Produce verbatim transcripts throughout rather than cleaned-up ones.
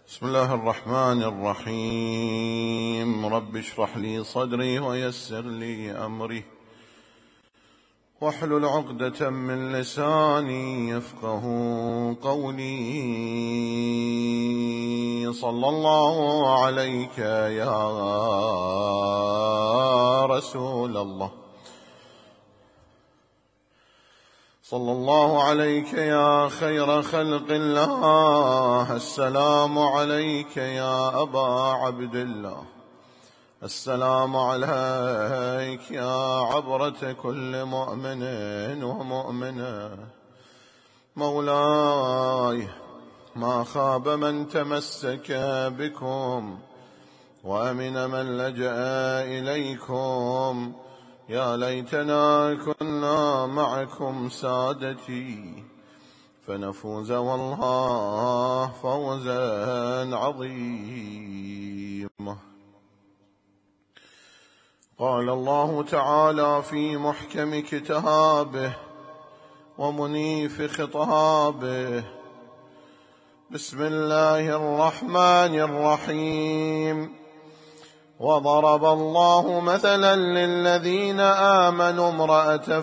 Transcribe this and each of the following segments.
بسم الله الرحمن الرحيم. رب اشرح لي صدري ويسر لي أمري واحلل عقدة من لساني يفقه قولي. صلى الله عليك يا رسول الله، صلى الله عليك يا خير خلق الله. السلام عليك يا أبا عبد الله، السلام عليك يا عبرة كل مؤمن ومؤمنة. مولاي ما خاب من تمسك بكم وأمن من لجأ إليكم. يا ليتنا كنا معكم سادتي فنفوز والله فوزا عظيما. قال الله تعالى في محكم كتابه ومنيف خطابه: بسم الله الرحمن الرحيم. وضرب الله مثلا للذين آمنوا امرأة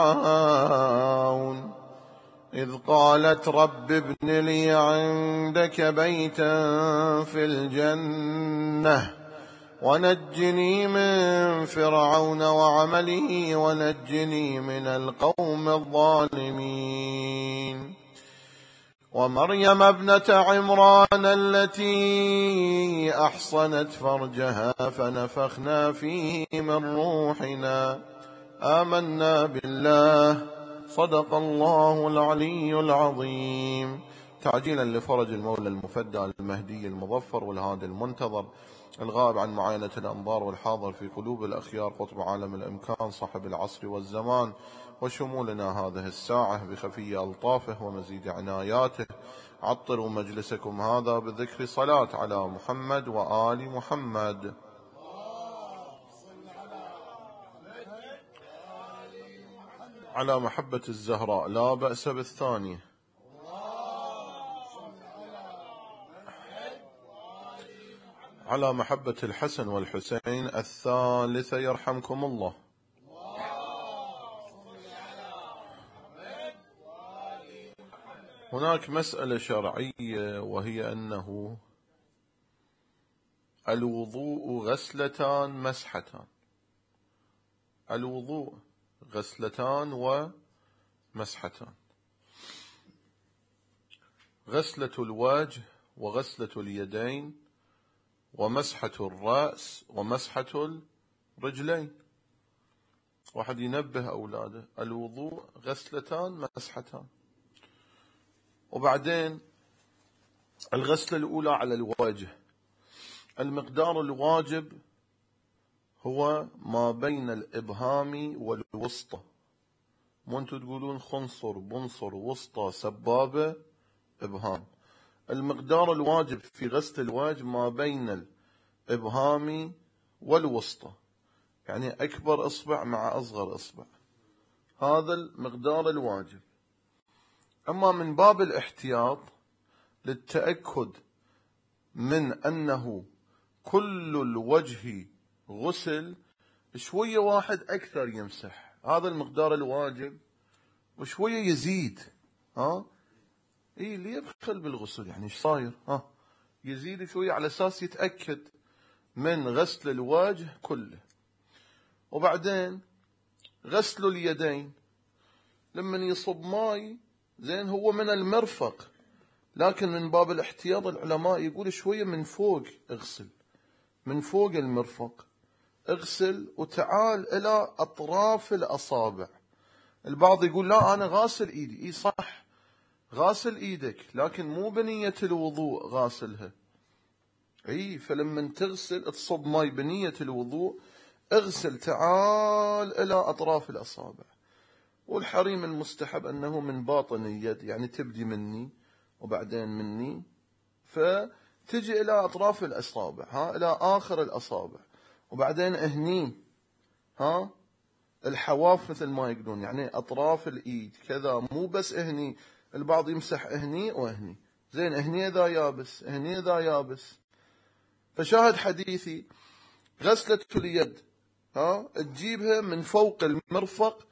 فرعون إذ قالت رب ابن لي عندك بيتا في الجنة ونجني من فرعون وعمله ونجني من القوم الظالمين. ومريم ابنة عمران التي أحصنت فرجها فنفخنا فيه من روحنا آمنا بالله. صدق الله العلي العظيم. تعجيلا لفرج المولى المفدى المهدي المظفر والهادي المنتظر الغائب عن معاينة الأنظار والحاضر في قلوب الأخيار قطب عالم الإمكان صاحب العصر والزمان وشمولنا هذه الساعة بخفي ألطافه ومزيد عناياته. عطروا مجلسكم هذا بذكر صلاة على محمد وآل محمد. على محبة الزهراء لا بأس بالثانية. على محبة الحسن والحسين الثالثة يرحمكم الله. هناك مسألة شرعية وهي أنه الوضوء غسلتان مسحتان. الوضوء غسلتان ومسحتان. غسلة الوجه وغسلة اليدين ومسحة الرأس ومسحة الرجلين. واحد ينبه أولاده الوضوء غسلتان مسحتان. وبعدين الغسلة الأولى على الوجه، المقدار الواجب هو ما بين الإبهام والوسطى. مو أنتوا تقولون خنصر بنصر وسطى سبابة إبهام. المقدار الواجب في غسل الوجه ما بين الإبهام والوسطى، يعني أكبر إصبع مع أصغر إصبع، هذا المقدار الواجب. أما من باب الاحتياط للتأكد من أنه كل الوجه غسل شوية واحد أكثر يمسح هذا المقدار الواجب وشوية يزيد. ها إيه اللي يبخل بالغسل يعني إيش صاير؟ ها يزيد شوية على أساس يتأكد من غسل الوجه كله. وبعدين غسل اليدين لمن يصب ماي زين هو من المرفق، لكن من باب الاحتياط العلماء يقول شوية من فوق اغسل، من فوق المرفق اغسل وتعال إلى أطراف الأصابع. البعض يقول لا أنا غاسل إيدي. إيه صح غاسل إيدك لكن مو بنية الوضوء غاسلها. إيه فلما تغسل تصب ماي بنية الوضوء اغسل تعال إلى أطراف الأصابع. والحريم المستحب أنه من باطن اليد، يعني تبدي مني وبعدين مني فتجي إلى أطراف الأصابع، ها إلى آخر الأصابع، وبعدين أهني ها الحواف مثل ما يقولون، يعني أطراف الإيد كذا، مو بس أهني. البعض يمسح أهني وأهني زين هني ذا يابس، هني ذا يابس. فشاهد حديثي غسلة اليد ها تجيبها من فوق المرفق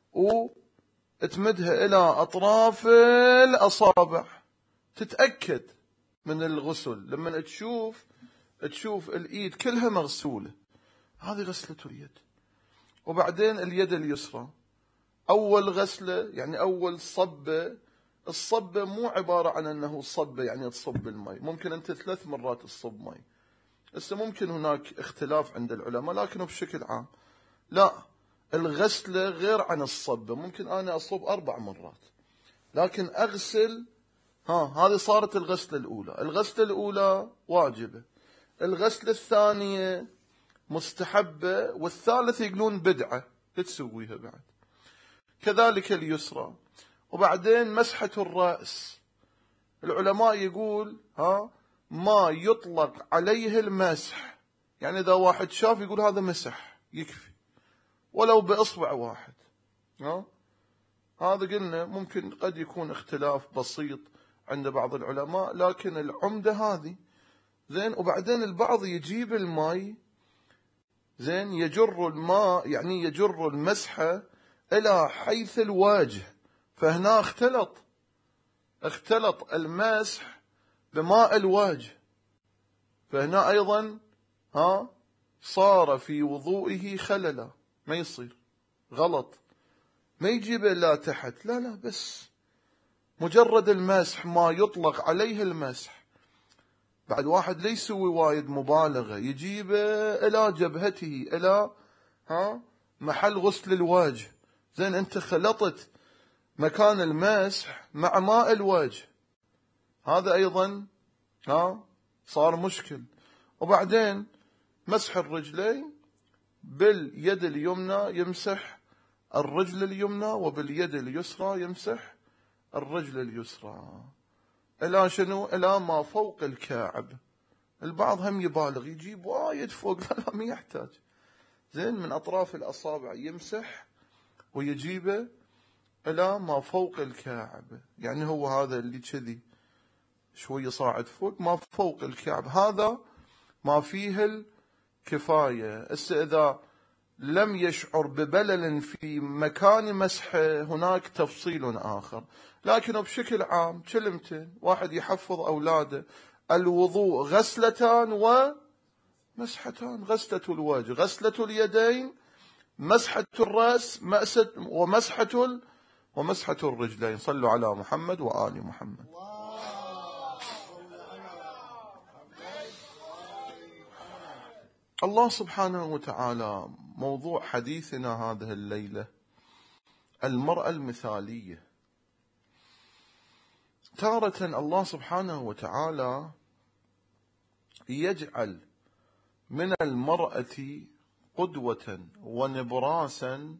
وتمدها إلى أطراف الأصابع، تتأكد من الغسل لما تشوف تشوف الإيد كلها مغسولة، هذه غسلة اليد. وبعدين اليد اليسرى أول غسلة يعني أول صبة، الصبة مو عبارة عن أنه صبة يعني تصب المي، ممكن أنت ثلاث مرات تصب مي. هسه ممكن هناك اختلاف عند العلماء لكنه بشكل عام لا، الغسلة غير عن الصبة، ممكن أنا أصب أربع مرات لكن أغسل. ها هذه صارت الغسلة الأولى. الغسلة الأولى واجبة، الغسلة الثانية مستحبة، والثالثة يقولون بدعة تسويها بعد، كذلك اليسرى. وبعدين مسحة الرأس، العلماء يقول ها ما يطلق عليه المسح، يعني إذا واحد شاف يقول هذا مسح يكفي ولو بإصبع واحد. ها هذا قلنا ممكن قد يكون اختلاف بسيط عند بعض العلماء لكن العمدة هذه. زين وبعدين البعض يجيب الماء زين يجر الماء يعني يجر المسحة إلى حيث الوجه، فهنا اختلط اختلط المسح بماء الوجه، فهنا أيضا ها صار في وضوئه خللا، ما يصير غلط، ما يجيب إلا تحت، لا لا بس مجرد المسح ما يطلق عليه المسح. بعد واحد لا يسوي وايد مبالغة يجيب إلى جبهته إلى ها محل غسل الوجه، زين أنت خلطت مكان المسح مع ماء الوجه، هذا أيضا ها صار مشكل. وبعدين مسح الرجلين، باليد اليمنى يمسح الرجل اليمنى وباليد اليسرى يمسح الرجل اليسرى إلى شنو؟ إلى ما فوق الكعب. البعض هم يبالغ يجيب وايد فوق، لا لا ما يحتاج، زين من أطراف الأصابع يمسح ويجيبه إلى ما فوق الكعب، يعني هو هذا اللي كذي شوي صاعد فوق ما فوق الكعب، هذا ما فيه الكفاية. هسه إذا لم يشعر ببلل في مكان مسحه هناك تفصيل آخر، لكن بشكل عام كلمتين واحد يحفظ أولاده: الوضوء غسلتان ومسحتان، غسلة الوجه، غسلة اليدين، مسحة الرأس ومسحة ومسحة الرجلين. صلوا على محمد وآل محمد. الله سبحانه وتعالى موضوع حديثنا هذه الليلة المرأة المثالية. تارة الله سبحانه وتعالى يجعل من المرأة قدوة ونبراسا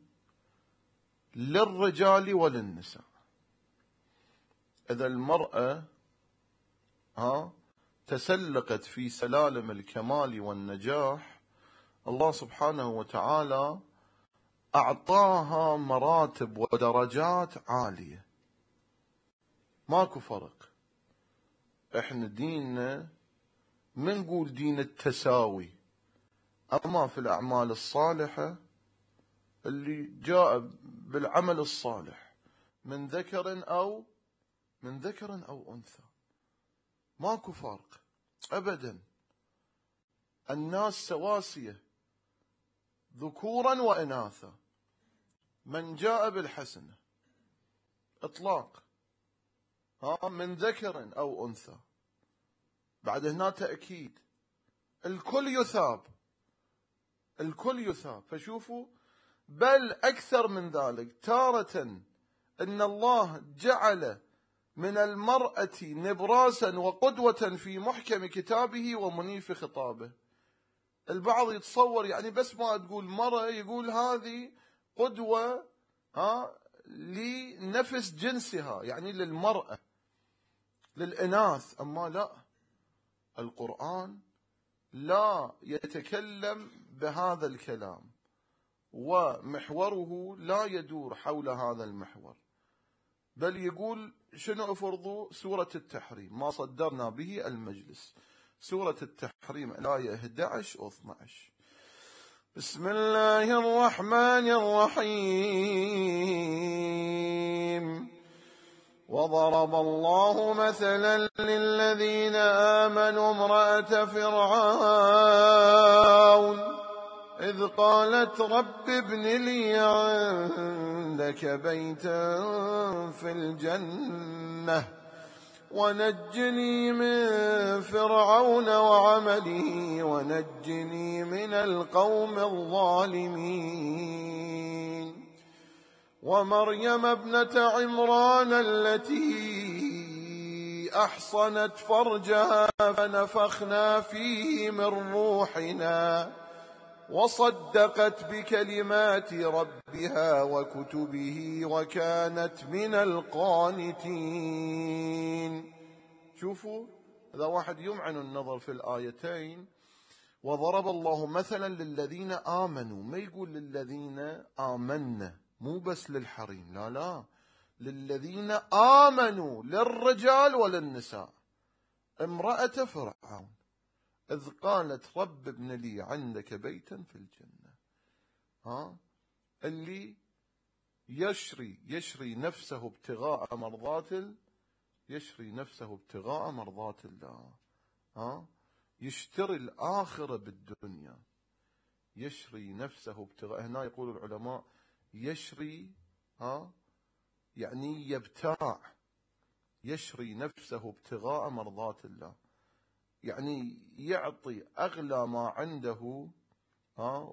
للرجال وللنساء. إذا المرأة ها تسلقت في سلالم الكمال والنجاح، الله سبحانه وتعالى أعطاها مراتب ودرجات عالية، ماكو فرق. احنا ديننا ما نقول دين التساوي، أما في الأعمال الصالحة اللي جاء بالعمل الصالح من ذكر أو من ذكر أو أنثى ماكو فرق أبدا، الناس سواسية ذكورا وإناثا، من جاء بالحسنة إطلاق، ها من ذكر أو أنثى، بعد هنا تأكيد الكل يثاب، الكل يثاب. فشوفوا بل أكثر من ذلك، تارة إن الله جعل من المرأة نبراسا وقدوة في محكم كتابه ومنيف خطابه. البعض يتصور يعني بس ما تقول مرأة يقول هذه قدوة ها لنفس جنسها، يعني للمرأة للإناث، أما لا، القرآن لا يتكلم بهذا الكلام ومحوره لا يدور حول هذا المحور. بل يقول شنو افرضوا سورة التحريم ما صدرنا به المجلس، سورة التحريم الآية إحدى عشر و اثني عشر. بسم الله الرحمن الرحيم. وضرب الله مثلا للذين آمنوا امرأة فرعون إذ قالت رب ابن لي عندك بيتا في الجنة ونجني من فرعون وعمله ونجني من القوم الظالمين. ومريم ابنة عمران التي أحصنت فرجها فنفخنا فيه من روحنا وصدقت بكلمات ربها وكتبه وكانت من القانتين. شوفوا، إذا واحد يمعن النظر في الآيتين، وضرب الله مثلا للذين آمنوا، ما يقول للذين آمنا، مو بس للحريم، لا لا، للذين آمنوا، للرجال وللنساء. امرأة فرعون إذ قالت رب ابن لي عندك بيتا في الجنة، ها، اللي يشري يشري نفسه ابتغاء مرضات يشري نفسه ابتغاء مرضات الله، ها، يشتري الآخرة بالدنيا، يشري نفسه ابتغاء. هنا يقول العلماء يشري، ها، يعني يبتاع، يشري نفسه ابتغاء مرضات الله، يعني يعطي أغلى ما عنده، ها،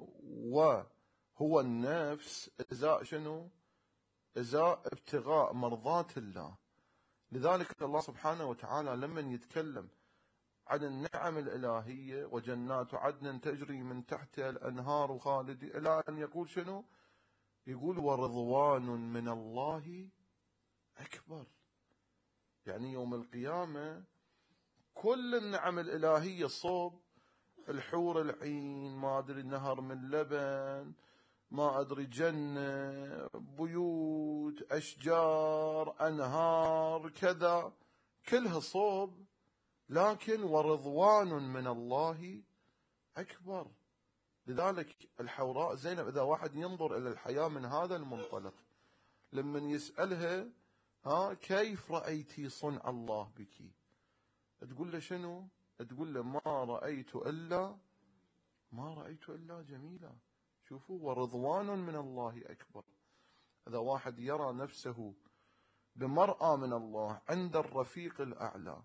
وهو النفس إزاء شنو؟ إزاء ابتغاء مرضات الله. لذلك الله سبحانه وتعالى لما يتكلم عن النعم الإلهية وجنات عدن تجري من تحتها الأنهار خالدين، إلى أن يقول شنو؟ يقول ورضوان من الله أكبر. يعني يوم القيامة كل النعم الإلهية صوب الحور العين، ما أدري نهر من لبن، ما أدري جنة، بيوت، أشجار، أنهار، كذا، كلها صوب، لكن ورضوان من الله أكبر. لذلك الحوراء زينب إذا واحد ينظر إلى الحياة من هذا المنطلق، لما يسألها ها كيف رأيتي صنع الله بك، تقول له شنو؟ تقول له ما رأيت إلا ما رأيت إلا جميلا. شوفوا، ورضوان من الله أكبر. إذا واحد يرى نفسه بمرأى من الله عند الرفيق الأعلى.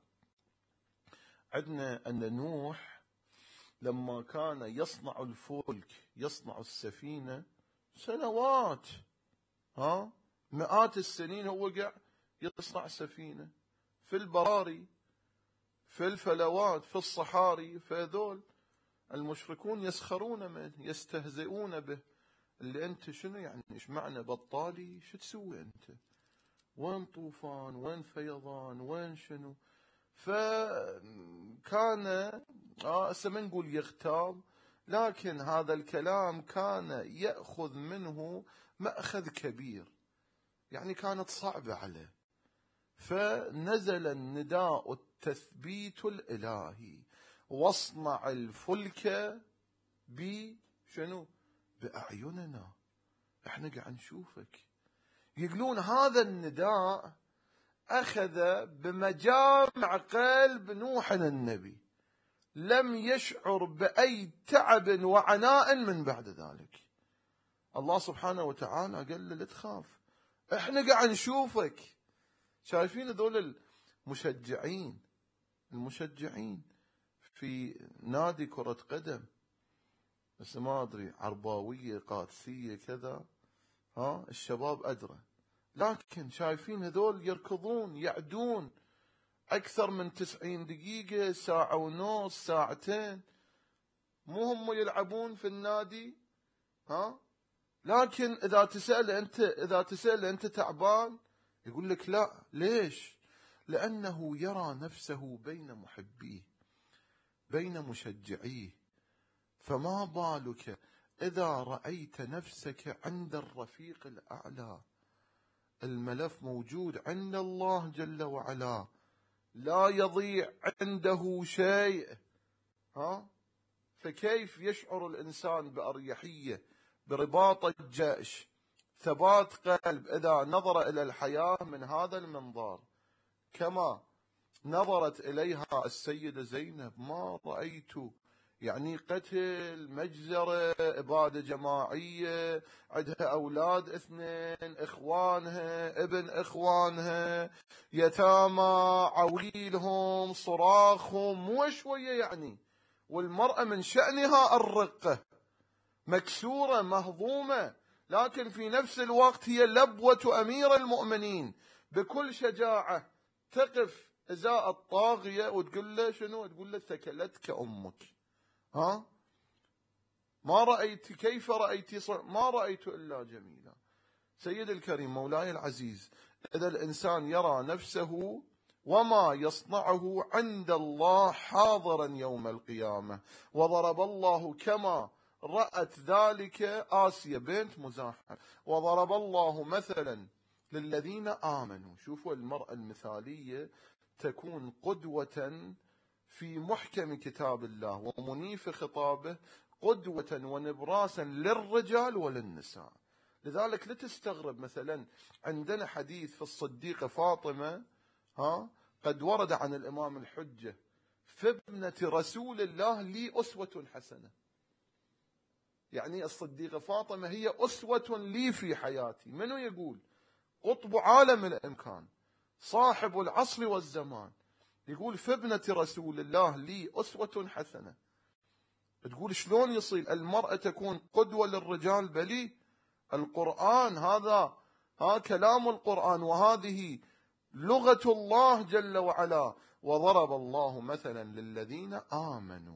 عندنا أن نوح لما كان يصنع الفلك، يصنع السفينة سنوات، ها، مئات السنين هو قاعد يصنع سفينة في البراري، في الفلوات، في الصحاري، فذول المشركون يسخرون منه، يستهزئون به. اللي أنت شنو يعني، إيش معنى بطالي، شو تسوي أنت، وين طوفان، وين فيضان، وين شنو. فكان آه ما نقول يغتاب، لكن هذا الكلام كان يأخذ منه مأخذ كبير، يعني كانت صعبة عليه. فنزل النداء التثبيت الإلهي، واصنع الفلك بشنو؟ بأعيننا، احنا قاعد نشوفك. يقولون هذا النداء أخذ بمجامع قلب نوح النبي، لم يشعر بأي تعب وعناء من بعد ذلك. الله سبحانه وتعالى قال له لا تخاف، احنا قاعد نشوفك. شايفين ذول المشجعين المشجعين في نادي كرة قدم، بس ما أدري عرباوية قادسية كذا، ها، الشباب أدرى، لكن شايفين هذول يركضون يعدون أكثر من تسعين دقيقة، ساعة ونص، ساعتين، مو هم يلعبون في النادي، ها. لكن إذا تسأل أنت إذا تسأل أنت تعبان، يقول لك لا. ليش؟ لأنه يرى نفسه بين محبيه، بين مشجعيه. فما بالك إذا رأيت نفسك عند الرفيق الأعلى، الملف موجود عند الله جل وعلا، لا يضيع عنده شيء. ها فكيف يشعر الإنسان بأريحية، برباط الجأش، ثبات قلب إذا نظر إلى الحياة من هذا المنظار كما نظرت إليها السيدة زينب؟ ما رأيت يعني قتل، مجزرة، إبادة جماعية، عندها أولاد اثنين، إخوانها، ابن إخوانها، يتامى، عويلهم، صراخهم، مو شوية يعني. والمرأة من شأنها الرقة، مكسورة مهضومة، لكن في نفس الوقت هي لبوة أمير المؤمنين، بكل شجاعة تقف إزاء الطاغية وتقول له شنو؟ تقول له ثكلتك أمك. ها ما رأيت كيف رأيت صع... ما رأيت إلا جميلا. سيد الكريم مولاي العزيز، إذا الإنسان يرى نفسه وما يصنعه عند الله حاضرا يوم القيامة، وضرب الله كما رأت ذلك آسيا بنت مزاحم، وضرب الله مثلا للذين آمنوا. شوفوا المرأة المثالية تكون قدوة في محكم كتاب الله ومنيف خطابه، قدوة ونبراسا للرجال وللنساء. لذلك لا تستغرب مثلا عندنا حديث في الصديقة فاطمة، ها قد ورد عن الإمام الحجة: فابنة رسول الله لي أسوة حسنة. يعني الصديقة فاطمة هي أسوة لي في حياتي. منو يقول؟ قطب عالم الإمكان، صاحب العصر والزمان، يقول فابنة رسول الله لي أسوة حسنة. تقول شلون يصير المرأة تكون قدوة للرجال؟ بلي القرآن هذا، ها كلام القرآن، وهذه لغة الله جل وعلا. وضرب الله مثلا للذين آمنوا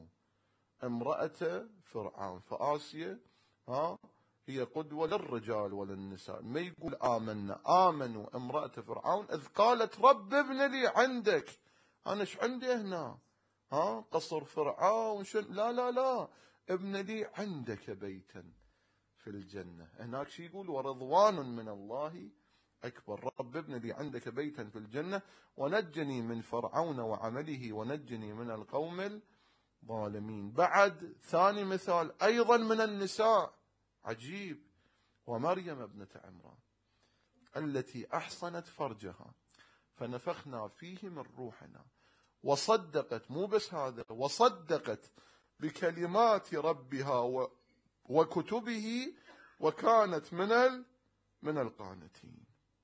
امرأة فرعون، فآسيا ها هي قدوة للرجال وللنساء. ما يقول آمنا، آمنوا امرأة فرعون إذ قالت رب ابن لي عندك. أنا ايش عندي هنا؟ ها قصر فرعون؟ لا لا لا، ابن لي عندك بيتا في الجنة. هناك شي يقول ورضوان من الله أكبر. رب ابن لي عندك بيتا في الجنة ونجني من فرعون وعمله ونجني من القوم الظالمين. بعد ثاني مثال أيضا من النساء عجيب: ومريم ابنة عمران التي أحصنت فرجها فنفخنا فيه من روحنا وصدقت، مو بس هذا، وصدقت بكلمات ربها وكتبه وكانت من من القانتين.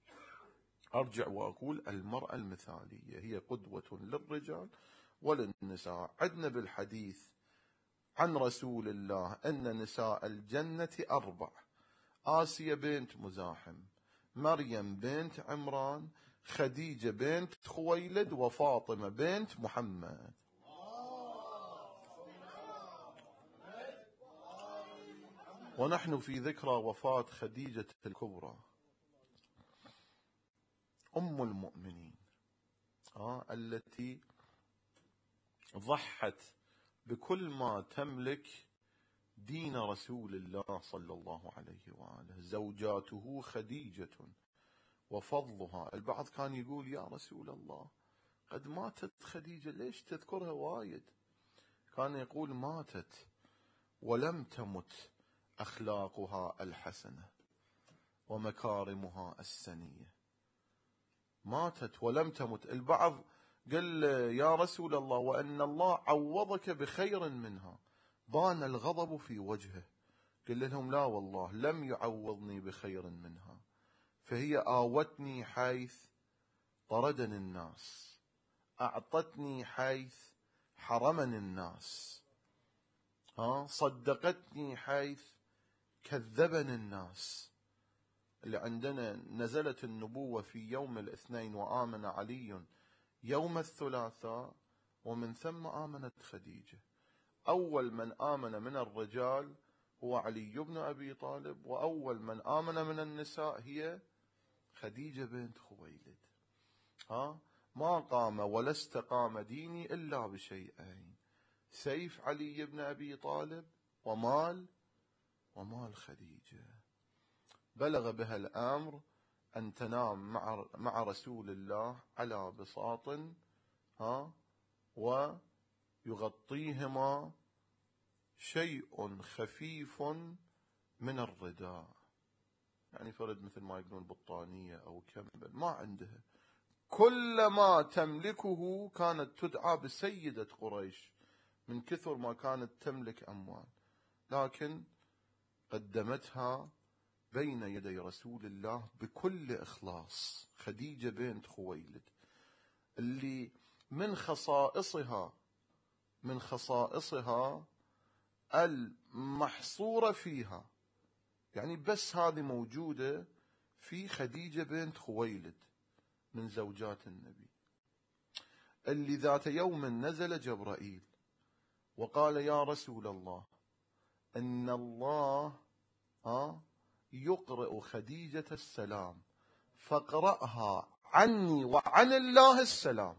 أرجع وأقول المرأة المثالية هي قدوة للرجال وللنساء. عدنا بالحديث عن رسول الله أن نساء الجنة أربع: آسيا بنت مزاحم، مريم بنت عمران، خديجة بنت خويلد، وفاطمة بنت محمد. ونحن في ذكرى وفاة خديجة الكبرى أم المؤمنين، آه التي ضحت بكل ما تملك دين رسول الله صلى الله عليه وآله. زوجاته خديجة وفضلها. البعض كان يقول يا رسول الله قد ماتت خديجة، ليش تذكرها وايد؟ كان يقول ماتت ولم تمت أخلاقها الحسنة ومكارمها السنية. ماتت ولم تمت. البعض قال يا رسول الله وأن الله عوضك بخير منها، بان الغضب في وجهه. قال لهم لا والله لم يعوضني بخير منها، فهي آوتني حيث طردني الناس، أعطتني حيث حرمني الناس، ها صدقتني حيث كذبني الناس. اللي عندنا نزلت النبوة في يوم الاثنين وآمن علي يوم الثلاثاء، ومن ثم آمنت خديجة. أول من آمن من الرجال هو علي بن أبي طالب، وأول من آمن من النساء هي خديجة بنت خويلد. ها ما قام ولا استقام ديني إلا بشيئين: سيف علي بن أبي طالب ومال ومال خديجة. بلغ بها الأمر أن تنام مع مع رسول الله على بساط ها ويغطيهما شيء خفيف من الرداء، يعني فرد مثل ما يقولون بطانية أو كمبل، ما عندها. كل ما تملكه كانت تدعى بسيدة قريش من كثر ما كانت تملك أموال، لكن قدمتها بين يدي رسول الله بكل إخلاص. خديجة بنت خويلد اللي من خصائصها من خصائصها المحصورة فيها، يعني بس هذه موجودة في خديجة بنت خويلد من زوجات النبي، اللي ذات يوم نزل جبرائيل وقال يا رسول الله إن الله ها يقرأ خديجة السلام فاقرأها عني وعن الله السلام.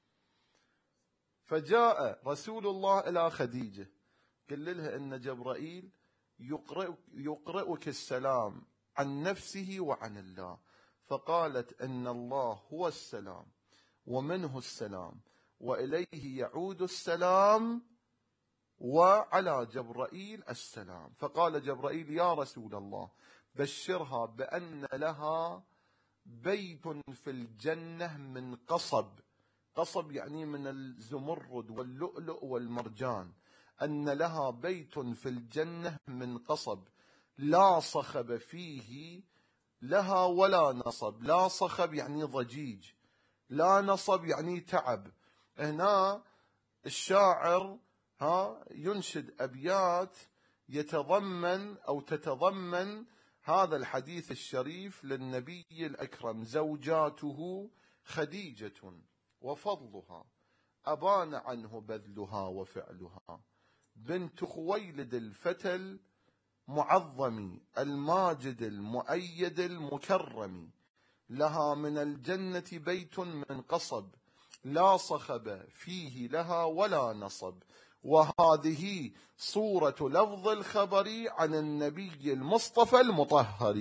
فجاء رسول الله إلى خديجة قال لها إن جبرائيل يقرأ يقرأك السلام عن نفسه وعن الله، فقالت إن الله هو السلام ومنه السلام وإليه يعود السلام وعلى جبرائيل السلام. فقال جبرائيل يا رسول الله بشرها بأن لها بيت في الجنة من قصب، قصب يعني من الزمرد واللؤلؤ والمرجان، أن لها بيت في الجنة من قصب لا صخب فيه لها ولا نصب. لا صخب يعني ضجيج، لا نصب يعني تعب. هنا الشاعر ها ينشد أبيات يتضمن أو تتضمن هذا الحديث الشريف للنبي الأكرم: زوجاته خديجة وفضلها أبان عنه بذلها وفعلها، بنت خويلد الفتى المعظم الماجد المؤيد المكرم، لها من الجنة بيت من قصب لا صخب فيه لها ولا نصب. وهذه صورة لفظ الخبر عن النبي المصطفى المطهر.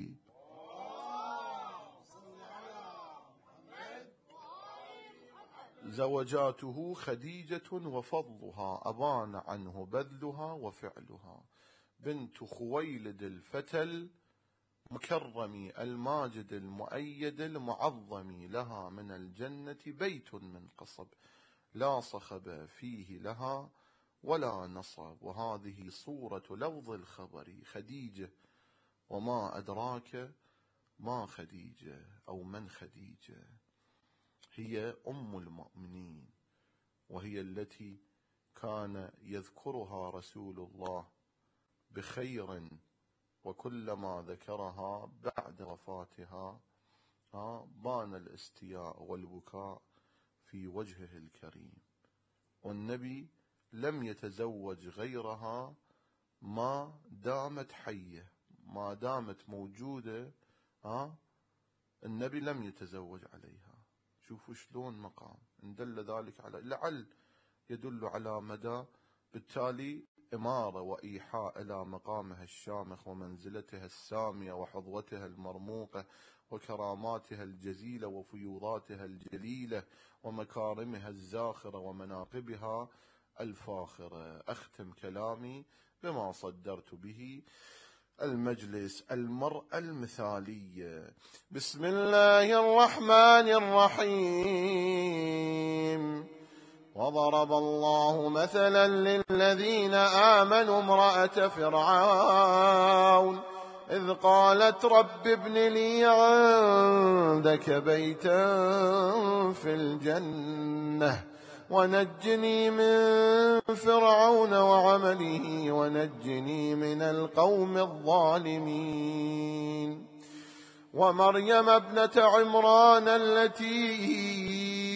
زوجاته خديجة وفضلها أبان عنه بذلها وفعلها، بنت خويلد الفتى المكرم الماجد المؤيد المعظم، لها من الجنة بيت من قصب لا صخب فيه لها ولا نصب. وهذه صورة لفظ الخبر خديجة، وما أدراك ما خديجة أو من خديجة. هي أم المؤمنين، وهي التي كان يذكرها رسول الله بخير، وكلما ذكرها بعد وفاتها بان الاستياء والبكاء في وجهه الكريم. والنبي لم يتزوج غيرها ما دامت حية، ما دامت موجودة النبي لم يتزوج عليها. شوفوا شلون مقام، إن دل ذلك على لعل يدل على مدى بالتالي إمارة وإيحاء إلى مقامها الشامخ ومنزلتها السامية وحظوتها المرموقة وكراماتها الجزيلة وفيوضاتها الجليلة ومكارمها الزاخرة ومناقبها الفاخرة. أختم كلامي بما صدرت به المجلس: المرأة المثالية. بسم الله الرحمن الرحيم. وضرب الله مثلا للذين آمنوا امرأة فرعون إذ قالت رب ابن لي عندك بيتا في الجنة ونجني من فرعون وعمله ونجني من القوم الظالمين. ومريم ابنة عمران التي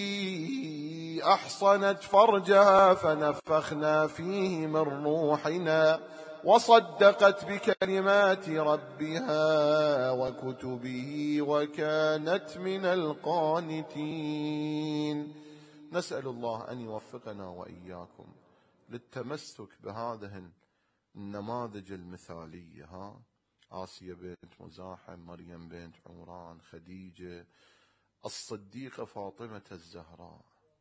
أحصنت فرجها فنفخنا فيه من روحنا وصدقت بكلمات ربها وكتبه وكانت من القانتين. نسأل الله أن يوفقنا وإياكم للتمسك بهذه النماذج المثالية ها آسيا بنت مزاحم، مريم بنت عمران، خديجة، الصديقة فاطمة الزهراء.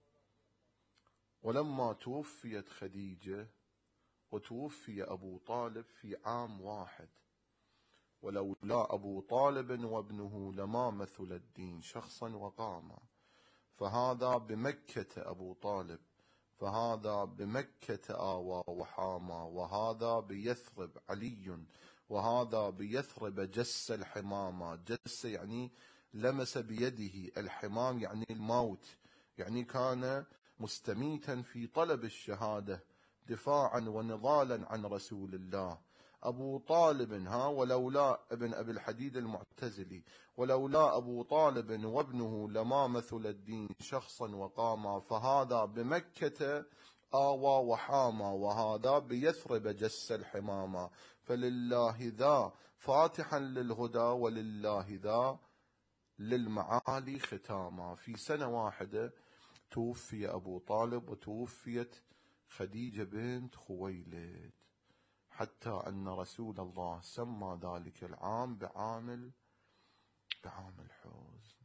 ولما توفيت خديجة وتوفي أبو طالب في عام واحد، ولولا أبو طالب وابنه لما مثل الدين شخصا وقاما، فهذا بمكة أبو طالب، فهذا بمكة آوى وحاما، وهذا بيثرب علي، وهذا بيثرب جس الحمامة. جس يعني لمس بيده، الحمام يعني الموت، يعني كان مستميتا في طلب الشهادة دفاعا ونضالا عن رسول الله. أبو طالب ها ولولا ابن أبي الحديد المعتزلي، ولولا أبو طالب وابنه لما مثل الدين شخصا وقاما، فهذا بمكة آوى وحاما، وهذا بيثرب جس الحماما. فلله ذا فاتحا للهدى، ولله ذا للمعالي ختاما. في سنة واحدة توفي أبو طالب وتوفيت خديجة بنت خويلد، حتى أن رسول الله سمى ذلك العام بعام بعام الحزن.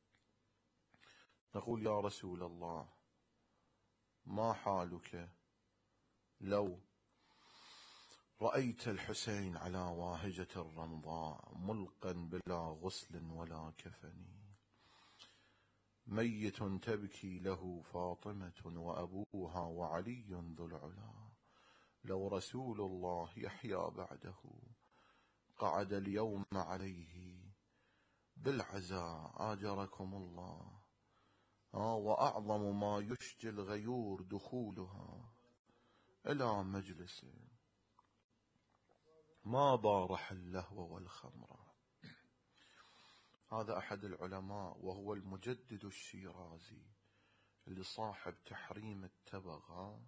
نقول يا رسول الله، ما حالك لو رأيت الحسين على واهجة الرمضاء ملقا بلا غسل ولا كفن، ميت تبكي له فاطمة وأبوها وعلي ذو العلا، لو رسول الله يحيى بعده قعد اليوم عليه بالعزاء آجركم الله. آه وأعظم ما يشجي الغيور دخولها إلى مجلس ما بارح اللهو والخمر. هذا أحد العلماء وهو المجدد الشيرازي اللي صاحب تحريم التبغ.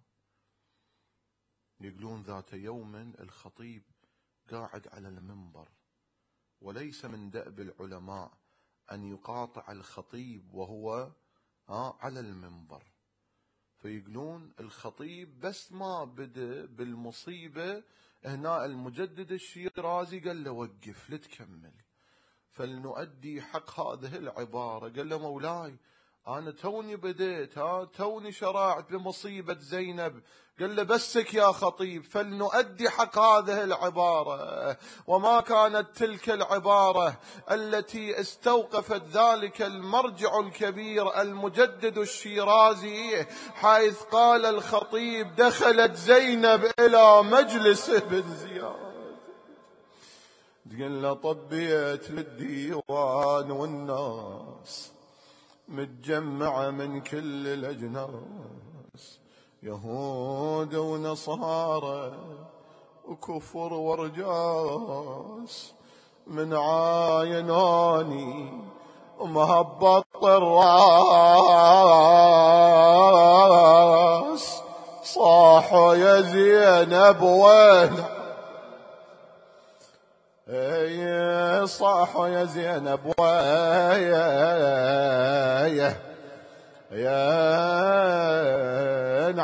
يقولون ذات يوم الخطيب قاعد على المنبر، وليس من دأب العلماء أن يقاطع الخطيب وهو على المنبر. فيقولون الخطيب بس ما بدأ بالمصيبة هنا المجدد الشيرازي قال له وقف لتكمل، فلنؤدي حق هذه العبارة. قال له مولاي أنا توني بديت، ها توني شرعت بمصيبة زينب. قال له بسك يا خطيب، فلنؤدي حق هذه العبارة. وما كانت تلك العبارة التي استوقفت ذلك المرجع الكبير المجدد الشيرازي، حيث قال الخطيب دخلت زينب إلى مجلس ابن زياد، تقول له طبيت للديوان والناس متجمعة من كل الأجناس، يهود ونصارى وكفر ورجاس، من عايناني ومهبط الراس، صاحوا يا زينب وين، اي صاحوا يا زينب ويا يا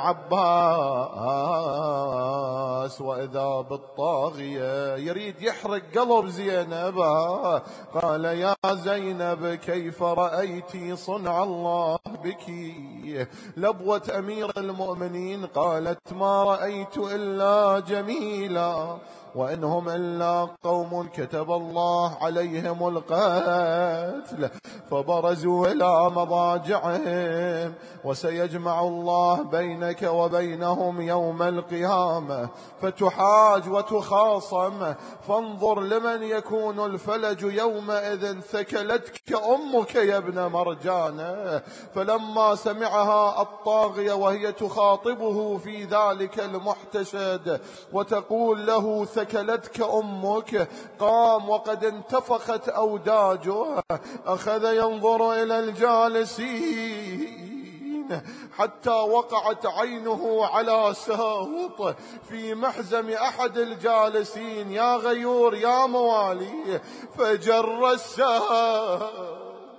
عباس، وإذا بالطاغية يريد يحرق قلب زينب. قال يا زينب كيف رأيتي صنع الله بك؟ لبوة أمير المؤمنين قالت ما رأيت إلا جميلا، وإنهم إلا قوم كتب الله عليهم القتل، فبرزوا إلى مضاجعهم، وسيجمع الله بينك وبينهم يوم القيامة فتحاج وتخاصم، فانظر لمن يكون الفلج يومئذ، ثكلتك أمك يا ابن مرجانة. فلما سمعها الطاغية وهي تخاطبه في ذلك المحتشد وتقول له ثكلتك أمك، قام وقد انتفخت أوداجه، أخذ ينظر إلى الجالسين حتى وقعت عينه على ساهط في محزم أحد الجالسين، يا غيور يا موالي، فجر الساهط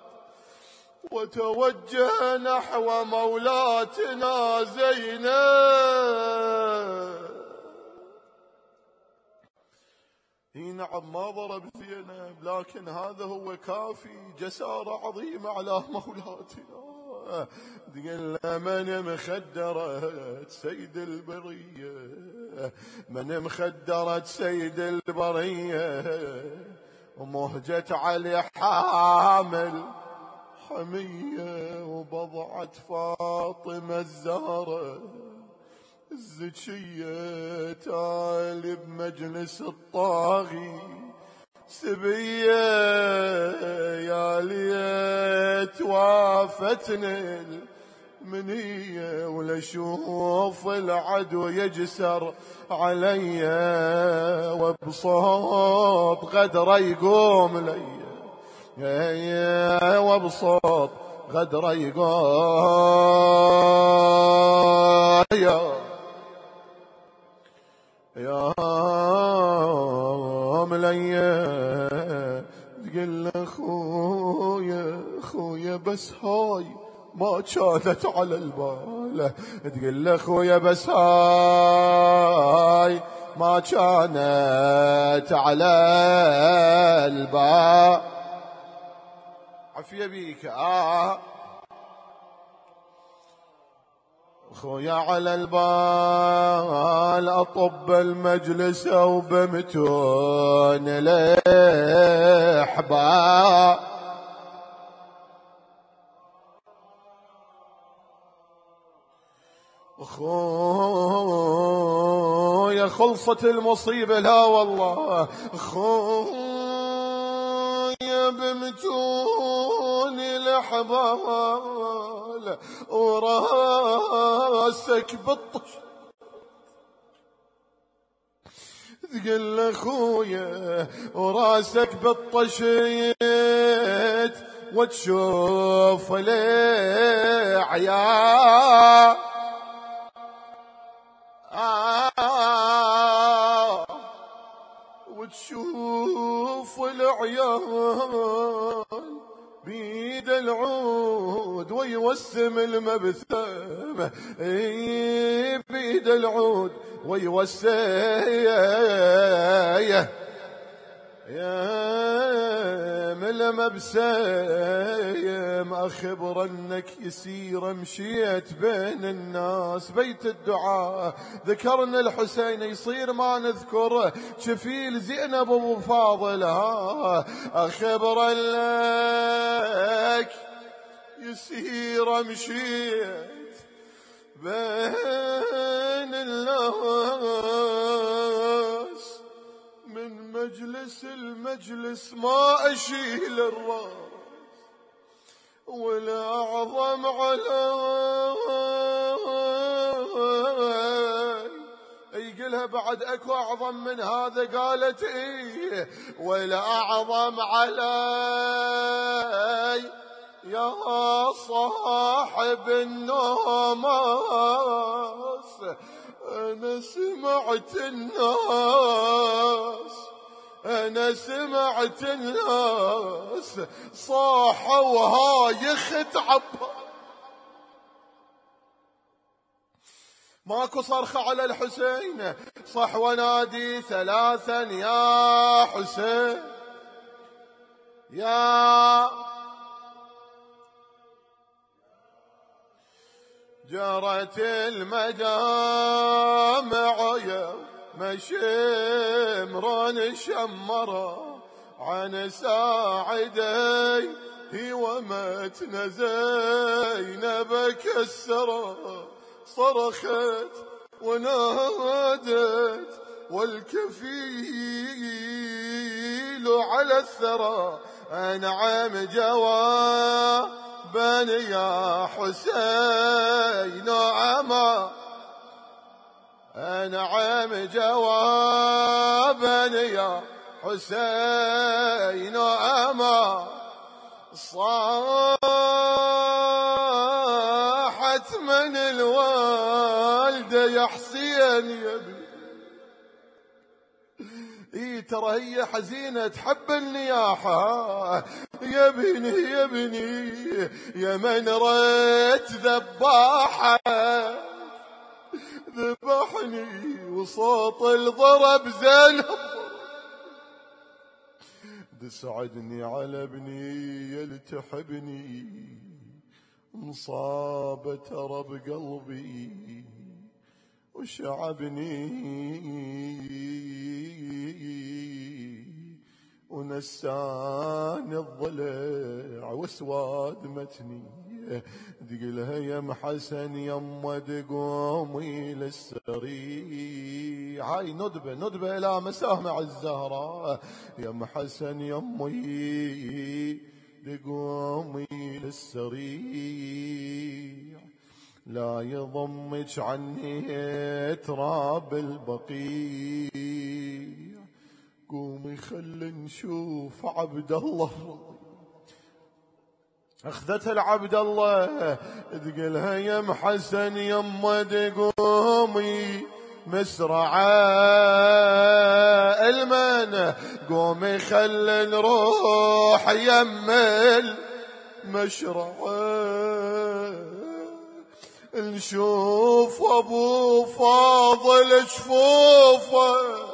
وتوجه نحو مولاتنا زينب. نعم ما ضرب زينب، لكن هذا هو كافي جسارة عظيمة على مولاتنا. تقول من مخدرت سيد البرية، من مخدرت سيد البرية، ومهجت علي حامل حمية، وبضعت فاطمة الزهرة الزكية تالي بمجلس الطاغي سبية، يا ليت وافتني المنية ولشوف العدو يجسر علي، وبصوت غدره يقوم لي، وبصوت غدره يقوم يا يا مليه. تقول اخويا اخويا بس هاي ما كانت على البال، تقول اخويا بس هاي ما كانت على البال. عفية بيك آه خويا على البال، أطب المجلس وبمتون الإحباب، خويا خلصت المصيبة لا والله، خويا بمتون الإحبال وراسك بالطش. تقول اخويا وراسك بالطشيت وتشوف العيال، آه وتشوف العيال بيد العود ويوسم المبثم، بيد العود ويوسم يا ملم بسيم. أخبر أنك يسير مشيت بين الناس بيت الدعاء، ذكرنا الحسين يصير ما نذكره، شفيل زينب أبو فاضل. أخبر أنك يسير مشيت بين الناس، من مجلس المجلس ما أشيل الراس، والأعظم علي يقلها بعد أكو أعظم من هذا، قالت إيه والأعظم علي يا صاحب النوماس. أنا سمعت الناس أنا سمعت الناس صاحوا هاي خت عباس، ماكو صرخة على الحسين، صح ونادي ثلاثا يا حسين يا جرت المجامع يا مشمرا شمرا عن ساعدي ومتن زينب كسرا، صرخت ونادت والكفيل على الثرى، أنعم جوابا يا حسين أما، أنعم جوابا يا حسين أما. صاحت من الوالدة يا حسين يا ابني، اي ترى هي حزينة تحب النياحة، يا ابني يا ابني يا من ريت ذباحة ذبحني وصوت الضرب زينب تسعدني على ابني يلتحبني مصابة ترى بقلبي وشعبني ونسان الضلع واسواد متني تقلها يا محسن يما تقومي للسريع. هاي ندبة ندبة إلى مسامع الزهراء. يا محسن يمي تقومي للسريع لا يضمك عني تراب البقيع. قومي خلي نشوف عبد الله. اخذتها العبد الله تقلها يا محسن يما تقومي مسرعة المن. قومي خلي نروح يم المشرعة نشوف ابو فاضل جفوفه.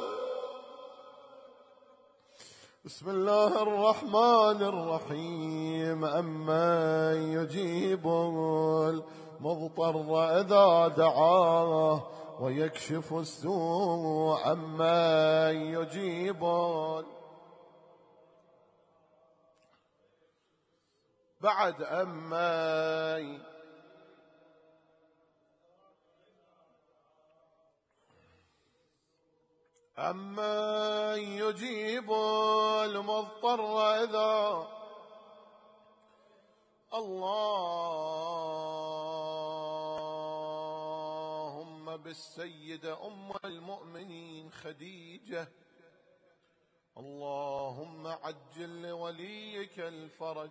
بسم الله الرحمن الرحيم. أما يجيب المضطر إذا دعاه ويكشف السوء. أما يجيب بعد أما أما يجيب المضطر إذا اللهم بالسيدة أم المؤمنين خديجة اللهم عجل لوليك الفرج.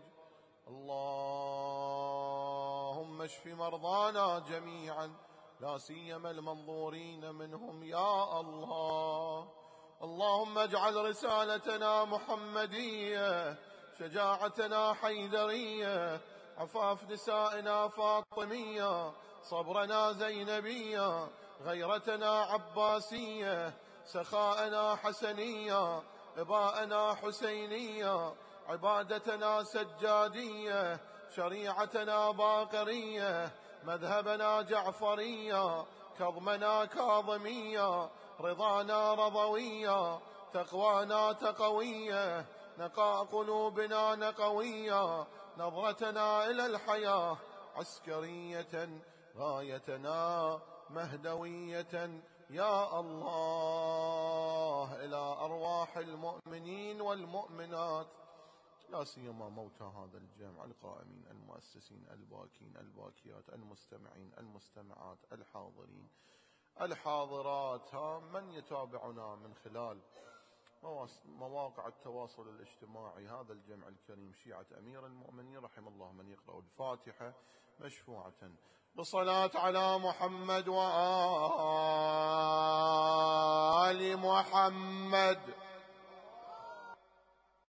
اللهم اشف مرضانا جميعا لا سيما المنظورين منهم يا الله. اللهم اجعل رسالتنا محمدية شجاعتنا حيدرية عفاف نسائنا فاطمية صبرنا زينبية غيرتنا عباسية سخاءنا حسنية إباءنا حسينية عبادتنا سجادية شريعتنا باقرية مذهبنا جعفرية كظمنا كاظمية رضانا رضوية تقوانا تقوية نقاء قلوبنا نقوية نظرتنا إلى الحياة عسكرية غايتنا مهدوية يا الله. إلى أرواح المؤمنين والمؤمنات لا سيما موتى هذا الجمع القائمين المؤسسين الباكين الباكيات المستمعين المستمعات الحاضرين الحاضرات. ها من يتابعنا من خلال مواقع التواصل الاجتماعي هذا الجمع الكريم شيعة أمير المؤمنين رحم الله من يقرأ الفاتحة مشفوعة بصلاة على محمد وآل محمد.